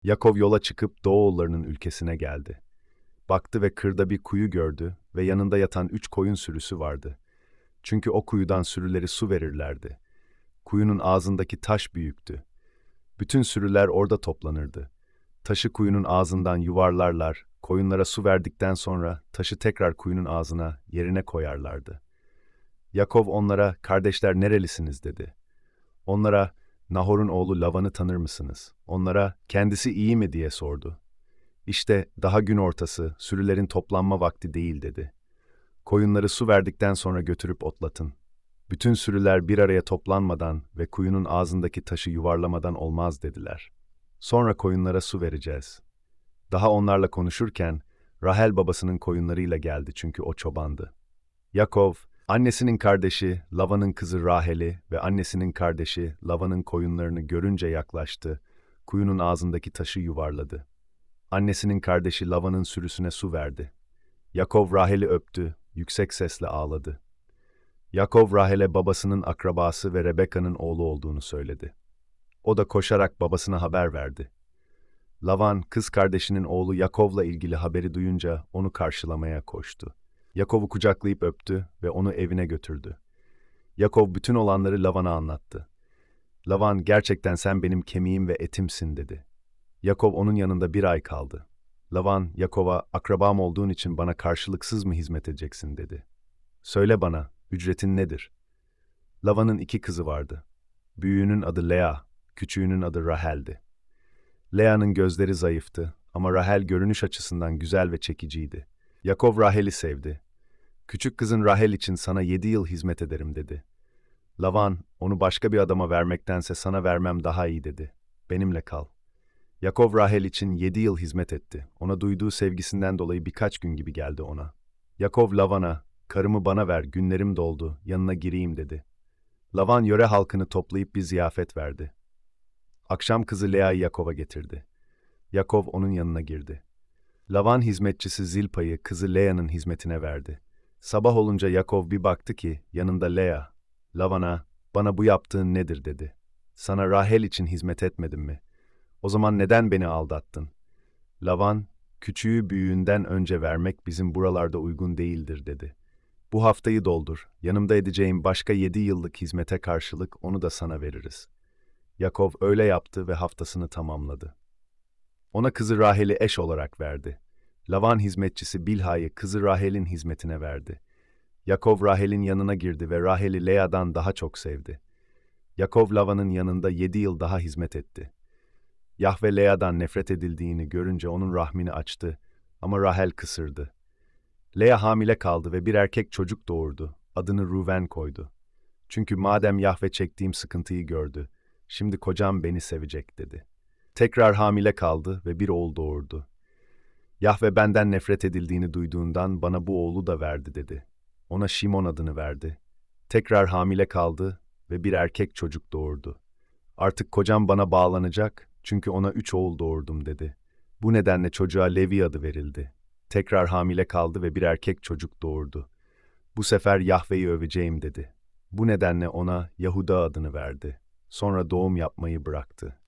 Yakov yola çıkıp Doğuoğullarının ülkesine geldi. Baktı ve kırda bir kuyu gördü ve yanında yatan 3 koyun sürüsü vardı. Çünkü o kuyudan sürüleri su verirlerdi. Kuyunun ağzındaki taş büyüktü. Bütün sürüler orada toplanırdı. Taşı kuyunun ağzından yuvarlarlar, koyunlara su verdikten sonra taşı tekrar kuyunun ağzına, yerine koyarlardı. Yakov onlara, "Kardeşler nerelisiniz?" dedi. Onlara, "Nahor'un oğlu Lavan'ı tanır mısınız?" Onlara, "Kendisi iyi mi?" diye sordu. "İşte daha gün ortası, sürülerin toplanma vakti değil." dedi. "Koyunları su verdikten sonra götürüp otlatın. Bütün sürüler bir araya toplanmadan ve kuyunun ağzındaki taşı yuvarlamadan olmaz." dediler. "Sonra koyunlara su vereceğiz." Daha onlarla konuşurken, Rahel babasının koyunlarıyla geldi çünkü o çobandı. Yakov, annesinin kardeşi Lavan'ın kızı Rahel'i ve annesinin kardeşi Lavan'ın koyunlarını görünce yaklaştı, kuyunun ağzındaki taşı yuvarladı. Annesinin kardeşi Lavan'ın sürüsüne su verdi. Yakov Rahel'i öptü, yüksek sesle ağladı. Yakov Rahel'e babasının akrabası ve Rebeka'nın oğlu olduğunu söyledi. O da koşarak babasına haber verdi. Lavan, kız kardeşinin oğlu Yakov'la ilgili haberi duyunca onu karşılamaya koştu. Yakov'u kucaklayıp öptü ve onu evine götürdü. Yakov bütün olanları Lavan'a anlattı. Lavan, "Gerçekten sen benim kemiğim ve etimsin." dedi. Yakov onun yanında 1 ay kaldı. Lavan, Yakov'a, "Akrabam olduğun için bana karşılıksız mı hizmet edeceksin?" dedi. "Söyle bana, ücretin nedir?" Lavan'ın 2 kızı vardı. Büyüğünün adı Lea, küçüğünün adı Rahel'di. Lea'nın gözleri zayıftı ama Rahel görünüş açısından güzel ve çekiciydi. Yakov Rahel'i sevdi. "Küçük kızın Rahel için sana 7 yıl hizmet ederim." dedi. Lavan, "Onu başka bir adama vermektense sana vermem daha iyi." dedi. "Benimle kal." Yakov Rahel için 7 yıl hizmet etti. Ona duyduğu sevgisinden dolayı birkaç gün gibi geldi ona. Yakov Lavan'a, "Karımı bana ver, günlerim doldu, yanına gireyim." dedi. Lavan yöre halkını toplayıp bir ziyafet verdi. Akşam kızı Lea'yı Yakov'a getirdi. Yakov onun yanına girdi. Lavan hizmetçisi Zilpa'yı kızı Lea'nın hizmetine verdi. Sabah olunca Yakov bir baktı ki yanında Lea. Lavan'a, "Bana bu yaptığın nedir?" dedi. "Sana Rahel için hizmet etmedim mi? O zaman neden beni aldattın?" Lavan, "Küçüğü büyüğünden önce vermek bizim buralarda uygun değildir." dedi. "Bu haftayı doldur, yanımda edeceğim başka 7 yıllık hizmete karşılık onu da sana veririz." Yakov öyle yaptı ve haftasını tamamladı. Ona kızı Rahel'i eş olarak verdi. Lavan hizmetçisi Bilha'yı kızı Rahel'in hizmetine verdi. Yakov Rahel'in yanına girdi ve Rahel'i Lea'dan daha çok sevdi. Yakov Lavan'ın yanında 7 yıl daha hizmet etti. Yahve Lea'dan nefret edildiğini görünce onun rahmini açtı ama Rahel kısırdı. Lea hamile kaldı ve bir erkek çocuk doğurdu. Adını Ruven koydu. "Çünkü madem Yahve çektiğim sıkıntıyı gördü, şimdi kocam beni sevecek." dedi. Tekrar hamile kaldı ve bir oğul doğurdu. "Yahve benden nefret edildiğini duyduğundan bana bu oğlu da verdi." dedi. Ona Şimon adını verdi. Tekrar hamile kaldı ve bir erkek çocuk doğurdu. "Artık kocam bana bağlanacak çünkü ona 3 oğul doğurdum." dedi. Bu nedenle çocuğa Levi adı verildi. Tekrar hamile kaldı ve bir erkek çocuk doğurdu. "Bu sefer Yahve'yi öveceğim." dedi. Bu nedenle ona Yahuda adını verdi. Sonra doğum yapmayı bıraktı.